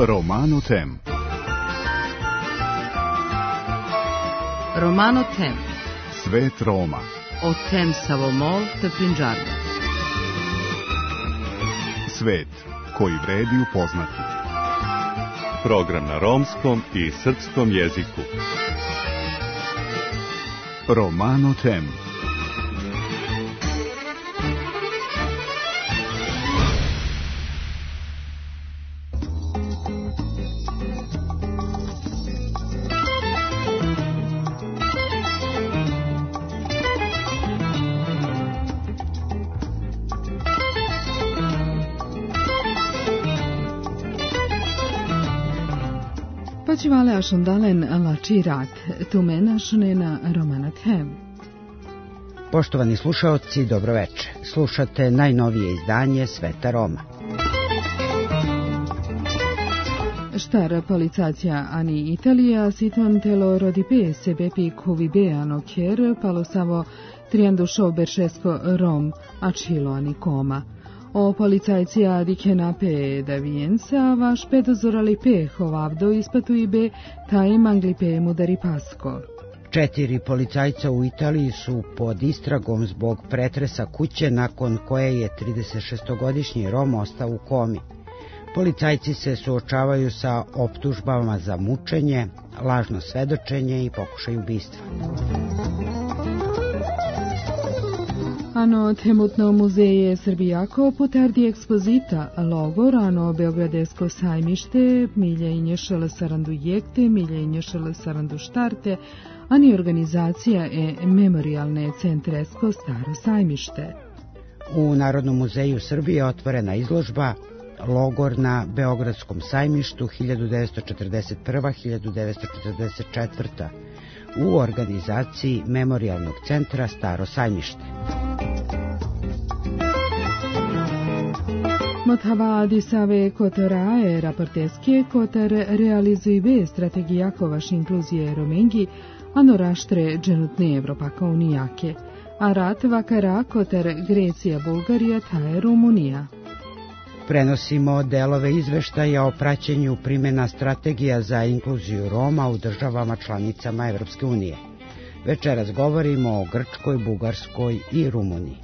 Romano Tem. Romano Tem. Svet Roma. O tem Savomol te Pinđarda. Svet koji vredi upoznati. Program na romskom i srpskom jeziku. Romano Tem. Počivale ašundalen lači rat, tume našunena Romana Tem. Poštovani slušaoci, dobroveče. Slušate najnovije izdanje Sveta Roma. Štar policacija ani Italija siton telo rodipe sebepi covibeano ker palosavo triandušo beršesko Rom, a čilo ani koma. O policajcija di kenape da vienca vaš pedozorali pe hovavdo ispatui be taj mangli pe mudari pasko. 4 policajca u Italiji su pod istragom zbog pretresa kuće nakon koje je 36-godišnji Rom ostao u komi. Policajci se suočavaju sa optužbama za mučenje, lažno svedočenje i pokušaj ubistva. Ano temutno muzeje Srbijako potardi ekspozita logor, ano Beogradesko sajmište, miljenje šele sarandu jekte, miljenje šele sarandu štarte, ani organizacija memorialne centresko staro sajmište. U Narodnom muzeju Srbije otvorena izložba Logor na Beogradskom sajmištu 1941-1944. u organizaciji Memorialnog centra Staro sajmište. Mothava disave kotorae raporteske kotar realizujbe strategijakovaš inkluzije romengi, ano raštre dženutne Evropaka unijake, a rat vakara kotar Grecija, Bulgarija, taje Rumunija. Prenosimo delove izveštaja o praćenju primjena strategija za inkluziju Roma u državama članicama Evropske unije. Večeras govorimo o Grčkoj, Bugarskoj i Rumuniji.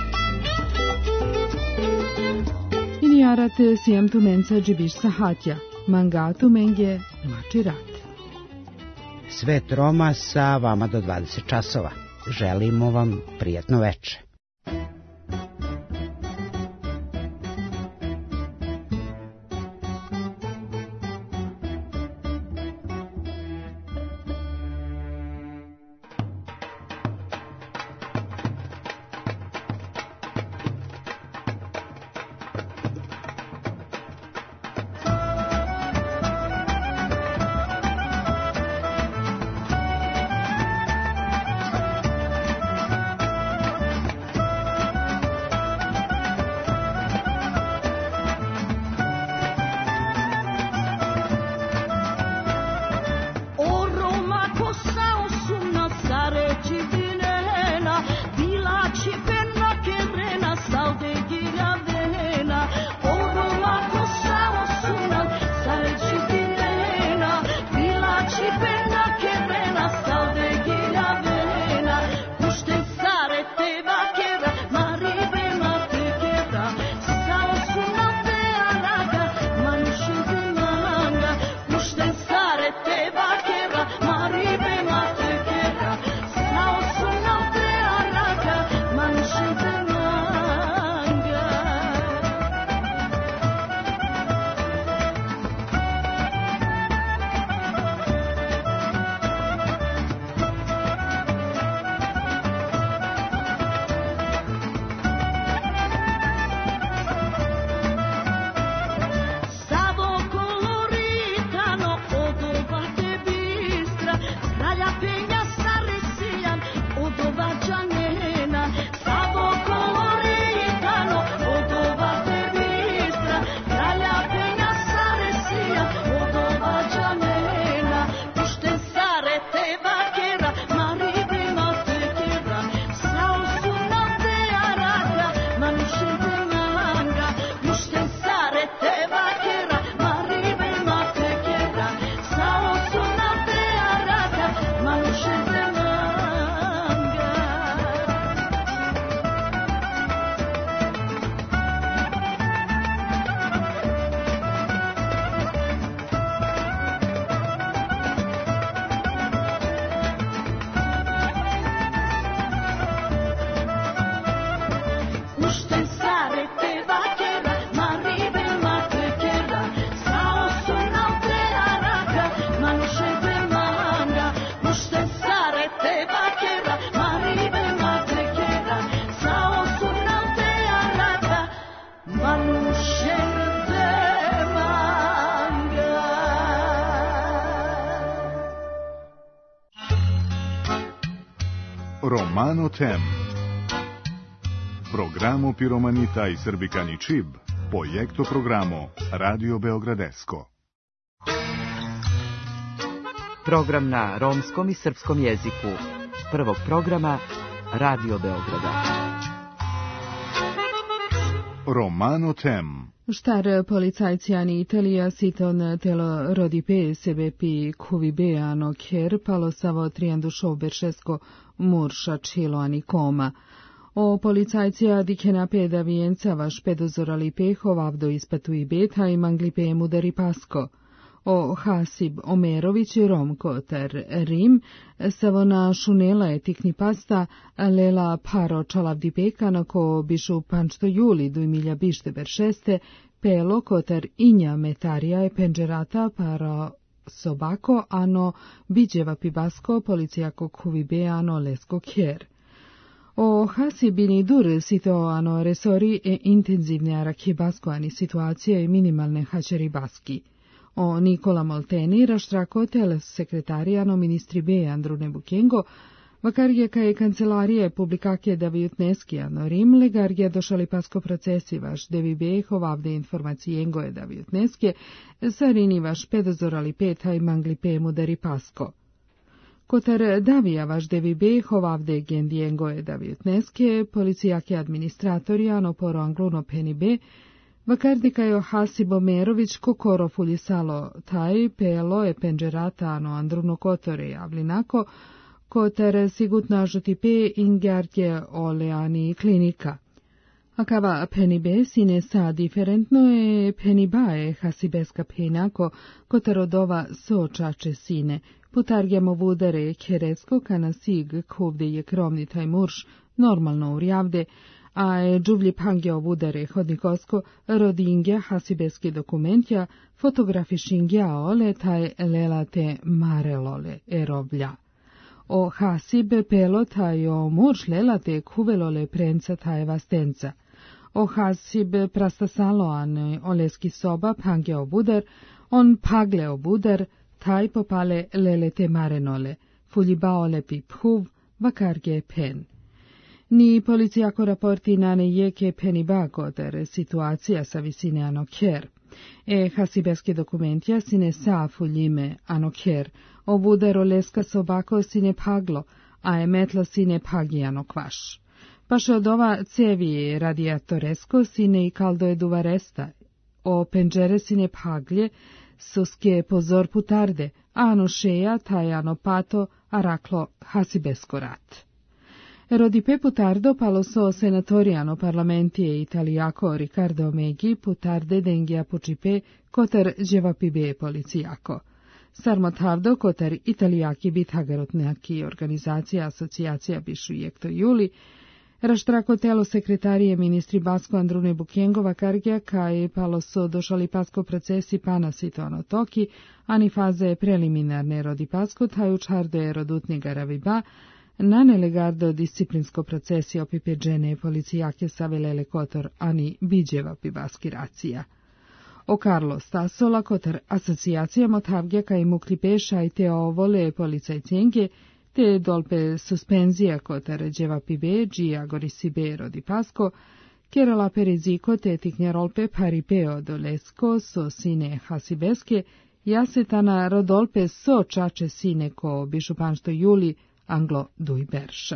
Inijarat sijem tumenca džibiš sahatja, mangatu menge lači rat. Svet Roma sa vama do 20 časova. Želimo vam prijatno veče. Romano Tem. Programo Piromanita i Srbikani Čib, projekto programo Radio Beogradesko. Program na romskom i srpskom jeziku. Prvog programa Radio Beograda. Romano Tem. Star policajciani Italija siton telo rodipe sebepi cuvibeano cher palosavo triandušo beršesko murša čiloani koma. O policajcija dikena peda vijenca vaš pedozorali peho vavdo ispatu i beta i manglipe mudari pasko. O Hasib Omerović Rom Kotar Rim, savona šunela etikni pasta, lela paro čalavdi pekana ko bišu pančto juli 2026, pelo Kotar inja metarija e penđerata paro sobako ano biđeva pibasko policijako kuvibeano lesko kjer. O Hasibini dur sitoano resori e intenzivne arakibasko ani situacije i minimalne hačeribaski. O Nikola Molteni raštrako tel sekretarijano ministri B. Andrune Bukengo, vakarje kaj kancelarije publikake da vjutneskijano Rim, legarje došali pasko procesi vaš devi B. hovavde informacijengo je da vjutneske, sarini vaš pedozorali peta i mangli P. mudari pasko. Kotar davija vaš devi B. hovavde gendijengo je da vjutneske, policijake administratorijano poro angluno peni B. Vakardikajo Hasibo Merović kokoro fuljisalo taj pelo e penđerata ano andruno kotore javlinako, kotar sigutna žutipe ingartje oleani klinika. Akava penibe sine sa diferentno e penibae hasibeska penako, kotar odova sočače sine, putargjamo vudare keresko kana sig kovde je krovni taj murš normalno urjavde, a je džuvlji pangja ovudare hodnikosko rodingja hasibeske dokumentja fotografišingja ole taj lelate marelole erovlja. O hasib pelo taj o murš lelate kuvelole prenca taj vastenca. O hasib prastasalo ane oleski soba pangja ovudar, on pagle ovudar, taj popale lelete marenole, fuljibaole piphuv, vakarge pen. Ni policijako raporti nane jeke peniba kotar situacija sa visine ano kjer. E hasibeske dokumentja sine sa fuljime ano kjer, ovudaro leska sobako sine paglo, a e metlo sine pagijano kvaš. Paše od ova cevi radiatoresko sine i kaldo eduvaresta, o penđere sine paglje, suske pozor putarde, ano šeja tajano pato, a raklo hasibesko rat. Rodipe putardo paloso senatoriano parlamentije italijako Riccardo Meghi putarde dengia pučipe kotar dževapibe policijako. Sarmotavdo kotar italijaki bitagarotnjaki organizacija asocijacija bišu jekto juli, raštrako telo sekretarije ministri Basko Andrune Bukengova kargja kaj paloso došali pasko procesi pana sitono toki, ani faze preliminarne rodi pasko taju čarde rodutnjega raviba, na nelegardo disciplinsko procesi opipeđene policijake savelele kotor ani biđeva pibaski racija. O Karlo Stasola kotar asocijacija motavgja kaj muklipe šajte ovole policajcenke, te dolpe suspenzija kotar dževa pibe, džija gorisibe rodi pasko, kerala periziko te tiknjerolpe paripeo dolesko so sine hasibeske, jasetana rodolpe so čače sine ko bišupanšto juli, Anglo duj berša.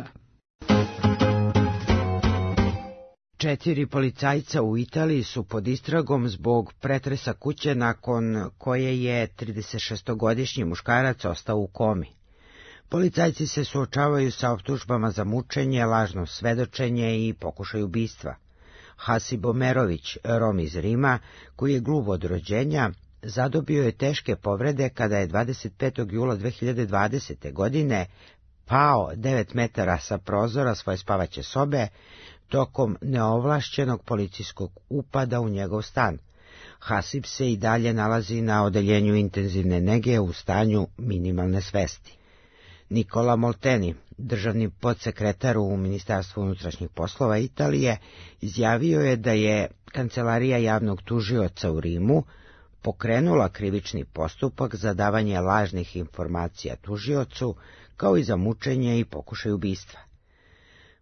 4 policajca u Italiji su pod istragom zbog pretresa kuće nakon koje je 36-godišnji muškarac ostao u komi. Policajci se suočavaju sa optužbama za mučenje, lažno svedočenje i pokušaj ubistva. Hasib Omerović, Rom iz Rima, koji je gluv od rođenja, zadobio je teške povrede kada je 25. jula 2020. godine pao 9 metara sa prozora svoje spavaće sobe tokom neovlašćenog policijskog upada u njegov stan. Hasib se i dalje nalazi na odeljenju intenzivne nege u stanju minimalne svesti. Nikola Molteni, državni podsekretar u Ministarstvu unutrašnjih poslova Italije, izjavio je da je Kancelarija javnog tužioca u Rimu pokrenula krivični postupak za davanje lažnih informacija tužiocu, kao i za mučenje i pokušaj ubistva.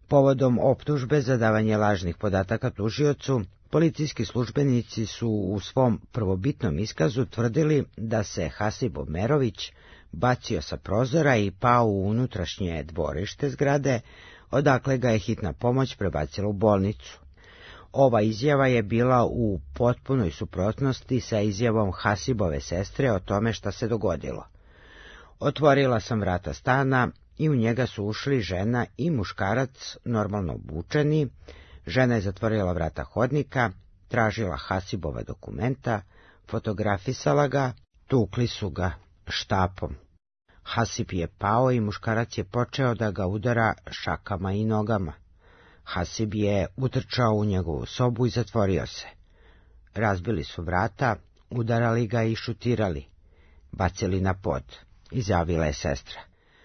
Povodom optužbe za davanje lažnih podataka tužiocu, policijski službenici su u svom prvobitnom iskazu tvrdili da se Hasib Omerović bacio sa prozora i pao u unutrašnje dvorište zgrade, odakle ga je hitna pomoć prebacila u bolnicu. Ova izjava je bila u potpunoj suprotnosti sa izjavom Hasibove sestre o tome šta se dogodilo. Otvorila sam vrata stana i u njega su ušli žena i muškarac normalno obučeni. Žena je zatvorila vrata hodnika, tražila Hasibova dokumenta, fotografisala ga, tukli su ga štapom. Hasib je pao i muškarac je počeo da ga udara šakama i nogama. Hasib je utrčao u njegovu sobu i zatvorio se. Razbili su vrata, udarali ga i šutirali, bacili na pod, izjavila je sestra.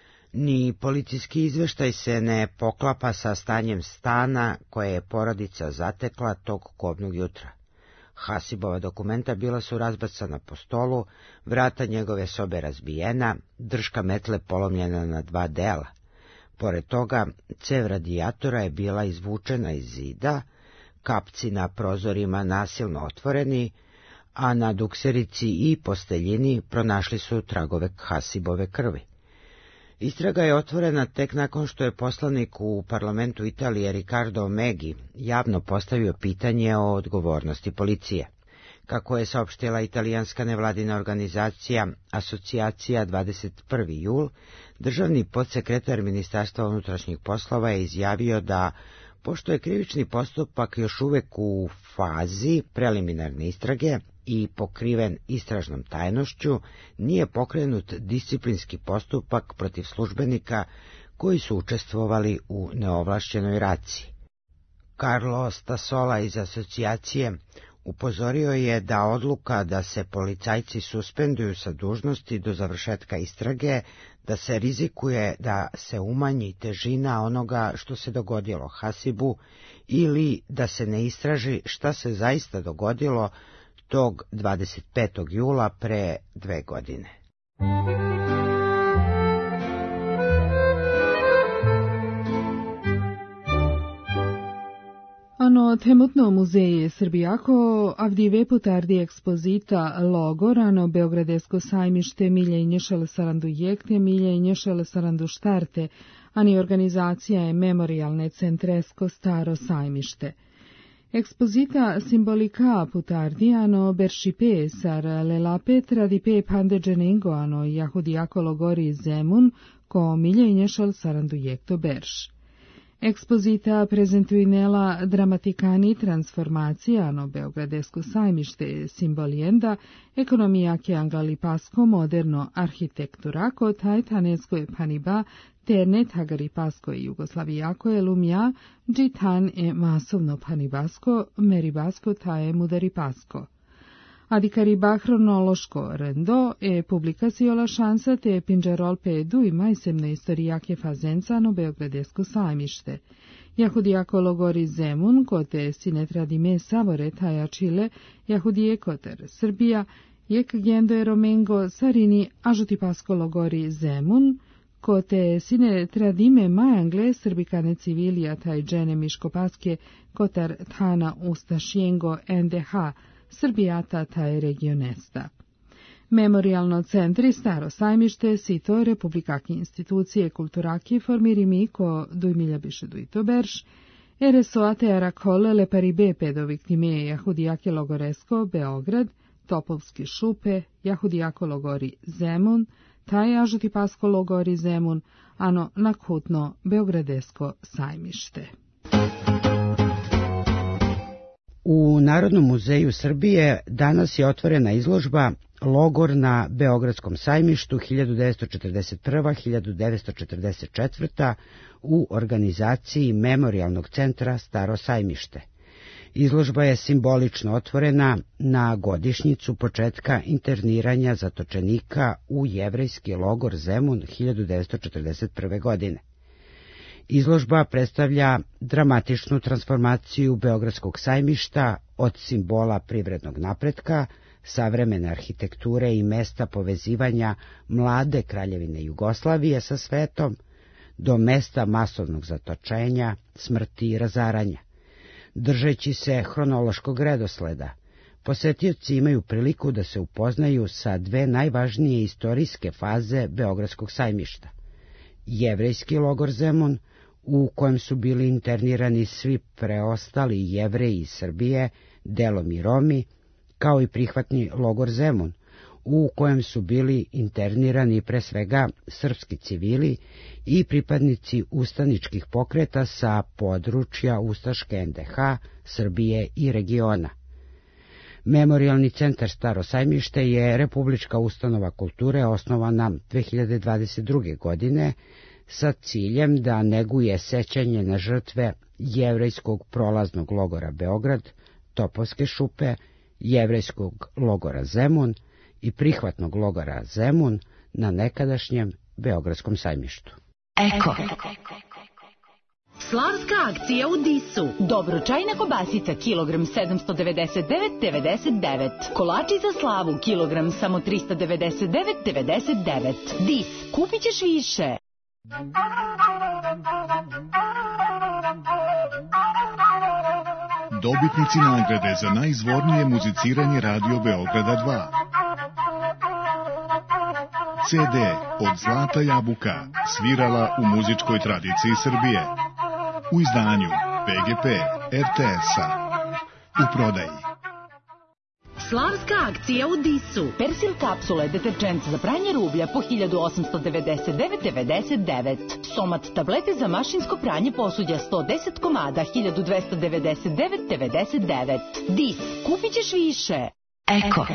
Ni policijski izveštaj se ne poklapa sa stanjem stana koje je porodica zatekla tog kobnog jutra. Hasibova dokumenta bila su razbacana po stolu, vrata njegove sobe razbijena, držka metle polomljena na 2 dela. Pored toga, cev radijatora je bila izvučena iz zida, kapci na prozorima nasilno otvoreni, a na dukserici i posteljini pronašli su tragove Hasibove krvi. Istraga je otvorena tek nakon što je poslanik u parlamentu Italije Riccardo Meggi javno postavio pitanje o odgovornosti policije. Kako je saopštila italijanska nevladina organizacija Asocijacija 21. jul, državni podsekretar Ministarstva unutrašnjih poslova je izjavio da, pošto je krivični postupak još uvek u fazi preliminarne istrage i pokriven istražnom tajnošću, nije pokrenut disciplinski postupak protiv službenika koji su učestvovali u neovlašćenoj raciji. Carlo Stasola iz asocijacije upozorio je da odluka da se policajci suspenduju sa dužnosti do završetka istrage, da se rizikuje da se umanji težina onoga što se dogodilo Hasibu ili da se ne istraži šta se zaista dogodilo tog 25. jula pre 2 godine. Ano temutno muzeje Srbijako avdive potardi ekspozita logor, ano Beogradesko sajmište miljenje sarandu jekte, miljenje sarandu štarte, ani organizacija je memorialne centresko staro sajmište. Ekspozita simbolika putardiano beršipe sar lelape tradipe pandeđeningo ano jahudijako logori zemun ko miljenje sarandu jekto berš. Ekspozita prezentuinela dramatikani transformacija no Beogradesko sajmište simbolijenda ekonomija ke angalipasko moderno arhitekturako tajtanetsko je paniba te netagaripasko je jugoslavijako je lumja džitan je masovno panibasko meribasko taje mudaripasko. Adikariba hronološko rendo e publikaciola šansa te pinđerol pedu i majsemne istorijake fazenca no Beogradesko sajmište. Jahudijako logori zemun, kote sinetradime savore taja Čile, jahudije koter Srbija, jek gendo romengo sarini ažutipasko logori zemun, kote sinetradime majangle srbikane civilija taj džene miškopaske kotar tana ustašjengo NDH, Srbijata taj regionesta. Memorialno centri Staro sajmište sito republikaki institucije kulturaki formirimi ko dujmilja biše dujto berš, eresoate arakole le paribe pedoviktime jahudijake logoresko Beograd, Topovski šupe, jahudijako logori Zemun, taj ažutipasko logori Zemun, ano nakutno Beogradesko sajmište. U Narodnom muzeju Srbije danas je otvorena izložba Logor na Beogradskom sajmištu 1941-1944 u organizaciji Memorialnog centra Staro sajmište. Izložba je simbolično otvorena na godišnjicu početka interniranja zatočenika u jevrejski logor Zemun 1941. godine. Izložba predstavlja dramatičnu transformaciju Beogradskog sajmišta od simbola privrednog napretka, savremene arhitekture i mesta povezivanja mlade kraljevine Jugoslavije sa svetom, do mesta masovnog zatočenja, smrti i razaranja. Držeći se hronološkog redosleda, posetioci imaju priliku da se upoznaju sa dve najvažnije istorijske faze Beogradskog sajmišta. Jevrejski logor Zemun, u kojem su bili internirani svi preostali Jevreji iz Srbije, delom i Romi, kao i prihvatni logor Zemun, u kojem su bili internirani pre svega srpski civili i pripadnici ustaničkih pokreta sa područja ustaške NDH, Srbije i regiona. Memorijalni centar Staro sajmište je republička ustanova kulture osnovana 2022. godine sa ciljem da neguje sećanje na žrtve jevrejskog prolaznog logora Beograd, Topovske šupe, jevrejskog logora Zemun i prihvatnog logora Zemun na nekadašnjem Beogradskom sajmištu. Eko. Slavska akcija u Disu. Dobročajna kobasica kilogram 799,99. Kolači za slavu kilogram samo 399,99. Dis, kupit ćeš više. Dobitnici nagrade za najizvornije muziciranje Radio Beograda 2. CD od Zlata Jabuka, svirala u muzičkoj tradiciji Srbije. U izdanju PGP RTS-a. U prodaji. Slavska akcija u Disu. Persil kapsule, deterđent za pranje rublja po 1899,99. Somat tablete za mašinsko pranje posuđa 110 komada 1299,99. Dis, kupit ćeš više. Eko.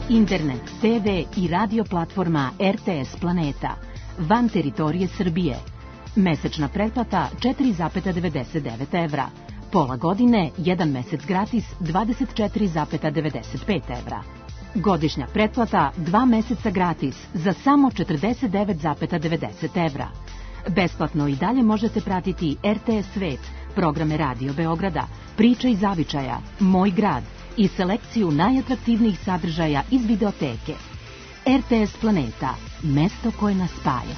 Internet, TV i radio platforma RTS Planeta. Van teritorije Srbije. Mesečna pretplata 4,99 evra. Pola godine, 1 mesec gratis 24,95 evra. Godišnja pretplata 2 meseca gratis za samo 49,90 evra. Besplatno i dalje možete pratiti RTS Svet, programe Radio Beograda, Priče iz zavičaja, Moj grad i selekciju najatraktivnijih sadržaja iz videoteke. RTS Planeta, mesto koje nas spaja.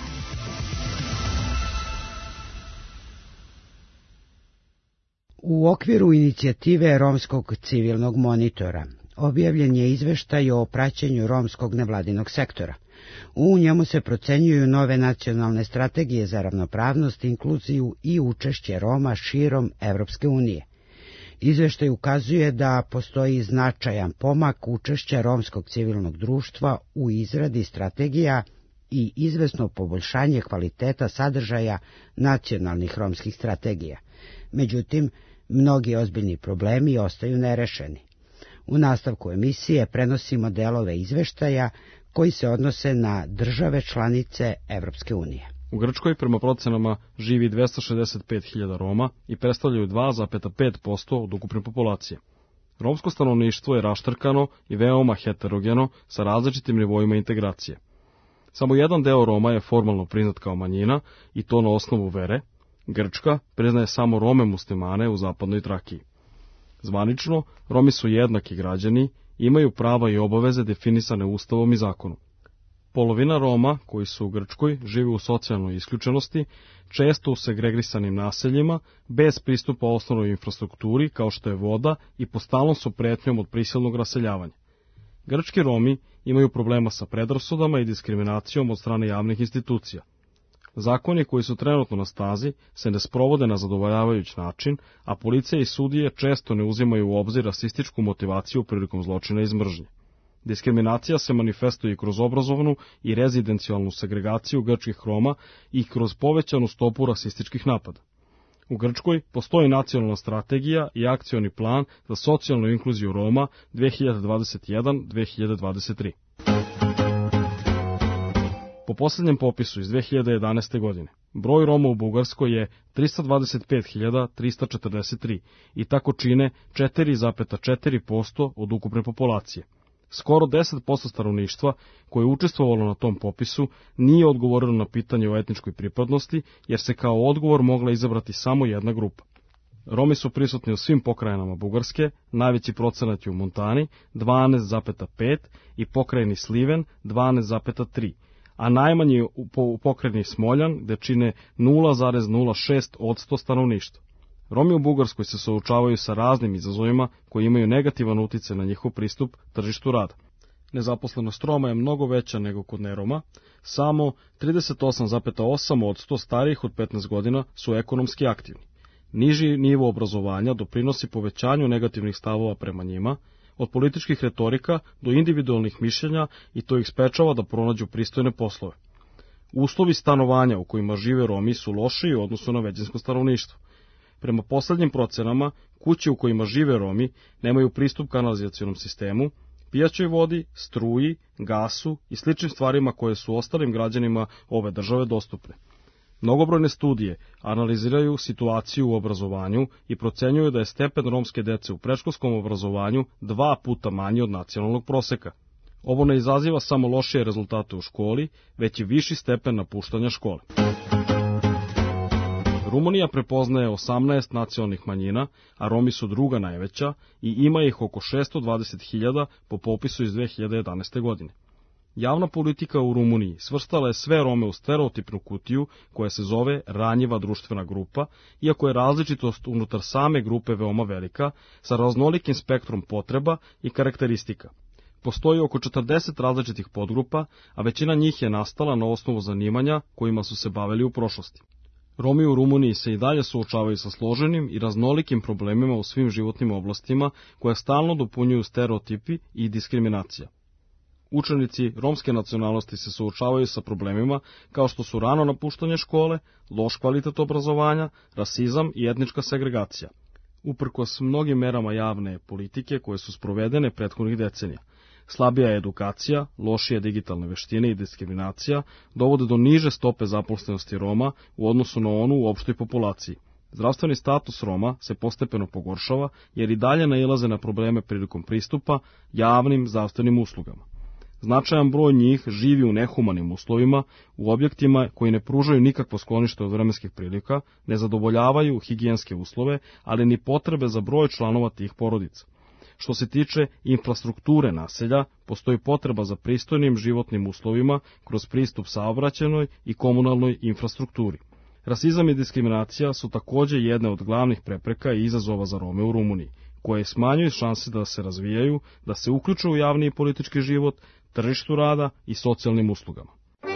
U okviru inicijative Romskog civilnog monitora objavljen je izveštaj o praćenju romskog nevladinog sektora. U njemu se procenjuju nove nacionalne strategije za ravnopravnost, inkluziju i učešće Roma širom Evropske unije. Izveštaj ukazuje da postoji značajan pomak učešća romskog civilnog društva u izradi strategija i izvesno poboljšanje kvaliteta sadržaja nacionalnih romskih strategija. Međutim, mnogi ozbiljni problemi ostaju nerešeni. U nastavku emisije prenosimo delove izveštaja koji se odnose na države članice Evropske unije. U Grčkoj prema procenama živi 265.000 Roma i predstavljaju 2,5% od ukupne populacije. Romsko stanovništvo je raštrkano i veoma heterogeno sa različitim nivoima integracije. Samo jedan deo Roma je formalno priznat kao manjina i to na osnovu vere. Grčka priznaje samo Rome muslimane u zapadnoj Trakiji. Zvanično, Romi su jednaki građani, imaju prava i obaveze definisane Ustavom i zakonom. Polovina Roma, koji su u Grčkoj, žive u socijalnoj isključenosti, često u segregisanim naseljima, bez pristupa osnovnoj infrastrukturi kao što je voda i pod stalnom su pretnjom od prisilnog raseljavanja. Grčki Romi imaju problema sa predrasudama i diskriminacijom od strane javnih institucija. Zakoni koji su trenutno na snazi se ne sprovode na zadovoljavajući način, a policija i sudije često ne uzimaju u obzir rasističku motivaciju prilikom zločina iz mržnje. Diskriminacija se manifestuje i kroz obrazovnu i rezidencijalnu segregaciju grčkih Roma i kroz povećanu stopu rasističkih napada. U Grčkoj postoji nacionalna strategija i akcioni plan za socijalnu inkluziju Roma 2021-2023. Po posljednjem popisu iz 2011. godine, broj Roma u Bugarskoj je 325.343 i tako čine 4,4% od ukupne populacije. Skoro 10% stanovništva koje je učestvovalo na tom popisu nije odgovorilo na pitanje o etničkoj pripadnosti, jer se kao odgovor mogla izabrati samo jedna grupa. Romi su prisutni u svim pokrajinama Bugarske, najveći procenat je u Montani 12,5 i pokrajini Sliven 12,3, a najmanji u pokrajini Smoljan, gde čine 0,06% stanovništva. Romi u Bugarskoj se suočavaju sa raznim izazovima koji imaju negativan uticaj na njihov pristup tržištu rada. Nezaposlenost Roma je mnogo veća nego kod neroma, samo 38,8% starijih od 15 godina su ekonomski aktivni. Niži nivo obrazovanja doprinosi povećanju negativnih stavova prema njima, od političkih retorika do individualnih mišljenja, i to ih sprečava da pronađu pristojne poslove. Uslovi stanovanja u kojima žive Romi su lošiji u odnosu na većinsko stanovništvo. Prema poslednjim procenama, kuće u kojima žive Romi nemaju pristup kanalizacionom sistemu, pijaćoj vodi, struji, gasu i sličnim stvarima koje su ostalim građanima ove države dostupne. Mnogobrojne studije analiziraju situaciju u obrazovanju i procenjuju da je stepen romske dece u predškolskom obrazovanju 2 puta manji od nacionalnog proseka. Ovo ne izaziva samo lošije rezultate u školi, već i viši stepen napuštanja škole. Rumunija prepoznaje 18 nacionalnih manjina, a Romi su druga najveća i ima ih oko 620.000 po popisu iz 2011. godine. Javna politika u Rumuniji svrstala je sve Rome u stereotipnu kutiju koja se zove ranjiva društvena grupa, iako je različitost unutar same grupe veoma velika, sa raznolikim spektrom potreba i karakteristika. Postoji oko 40 različitih podgrupa, a većina njih je nastala na osnovu zanimanja kojima su se bavili u prošlosti. Romi u Rumuniji se i dalje suočavaju sa složenim i raznolikim problemima u svim životnim oblastima koje stalno dopunjuju stereotipi i diskriminacija. Učenici romske nacionalnosti se suočavaju sa problemima kao što su rano napuštanje škole, loš kvalitet obrazovanja, rasizam i etnička segregacija. Uprkos mnogim merama javne politike koje su sprovedene prethodnih decenija, Slabija edukacija, lošije digitalne veštine i diskriminacija dovode do niže stope zaposlenosti Roma u odnosu na onu u opštoj populaciji. Zdravstveni status Roma se postepeno pogoršava jer i dalje nailaze na probleme prilikom pristupa javnim zdravstvenim uslugama. Značajan broj njih živi u nehumanim uslovima, u objektima koji ne pružaju nikakvo sklonište od vremenskih prilika, ne zadovoljavaju higijenske uslove, ali ni potrebe za broj članova tih porodica. Što se tiče infrastrukture naselja, postoji potreba za pristojnim životnim uslovima kroz pristup saobraćajnoj i komunalnoj infrastrukturi. Rasizam i diskriminacija su takođe jedne od glavnih prepreka i izazova za Rome u Rumuniji, koje smanjuju šanse da se razvijaju, da se uključe u javni i politički život, tržištu rada i socijalnim uslugama.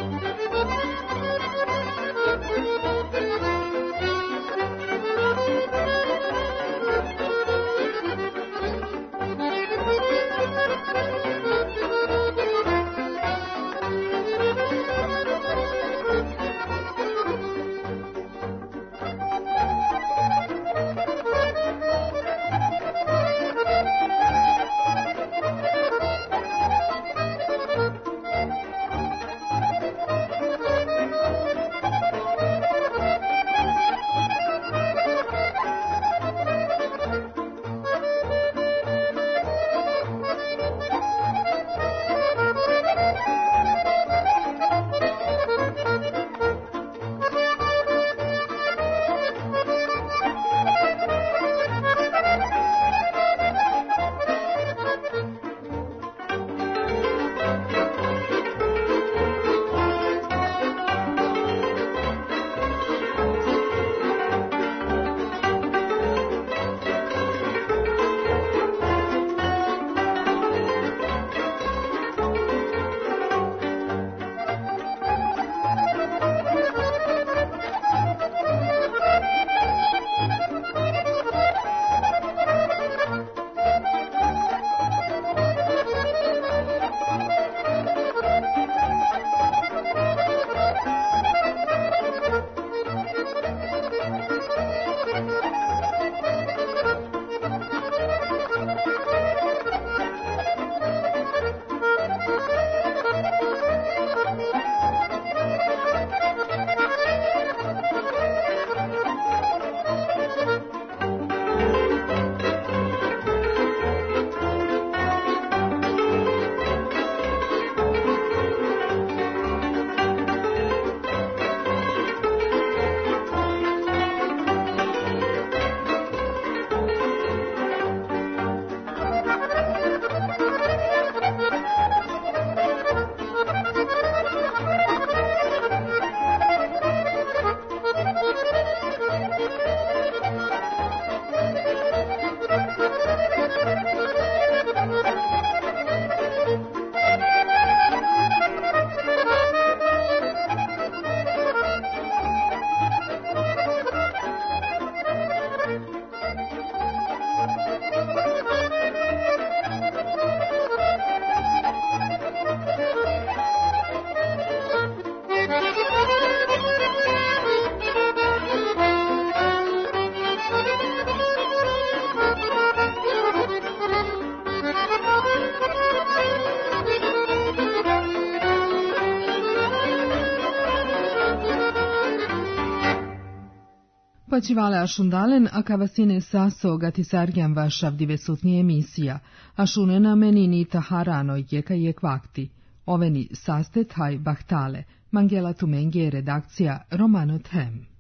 Pačivale ašundalen, a kavasine saso gatisargjan vašav divesutni emisija, ašunena menini taharano jeka jek vakti. Oveni saste taj bahtale, Mangela Tumenge redakcija Romano Them.